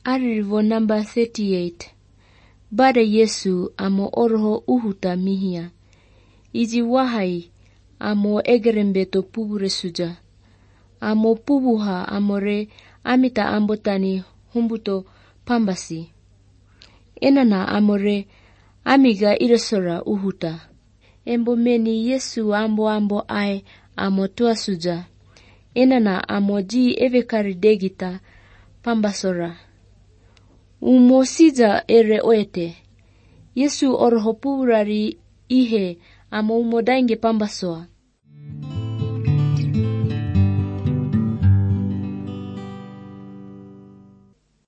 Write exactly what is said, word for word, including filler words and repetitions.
Aririvo namba thirty-eight. Baada Yesu amo orho uhuta mihia. Iji wahai amo egerembeto pubure suja. Amo pubuha amore amita ambotani humbuto pambasi. Enana amore amiga iresora uhuta. Embo meni Yesu ambo ambo ai amo tua suja. Enana amo ji evekari degita pambasora. Umo sija ere oete. Yesu orho puburari ihe amo umo dainge pambasoa.